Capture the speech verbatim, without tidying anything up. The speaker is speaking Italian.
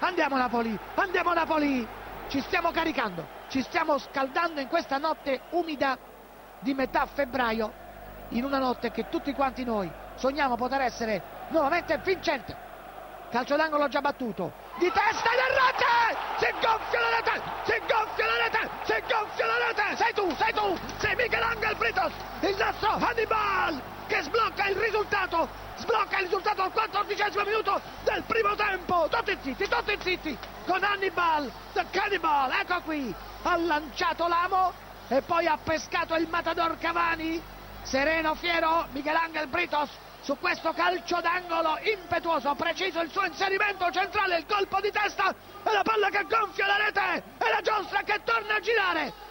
Andiamo Napoli, andiamo Napoli! Ci stiamo caricando, ci stiamo scaldando in questa notte umida di metà febbraio, in una notte che tutti quanti noi sogniamo poter essere nuovamente vincente. Calcio d'angolo già battuto, di testa in rete! Si gonfia la rete! Si gonfia la rete! Si gonfia la rete! Sei tu, sei tu! Sei Miguel Britos, il nostro Hannibal, che sblocca il risultato! Sblocca il risultato al quattordicesimo minuto del primo tempo! Tutti zitti, tutti zitti! Con Hannibal, the Cannibal, ecco qui! Ha lanciato l'amo e poi ha pescato il matador Cavani. Sereno, fiero, Miguel Britos su questo calcio d'angolo impetuoso, preciso il suo inserimento centrale, il colpo di testa e la palla che gonfia la rete e la giostra che torna a girare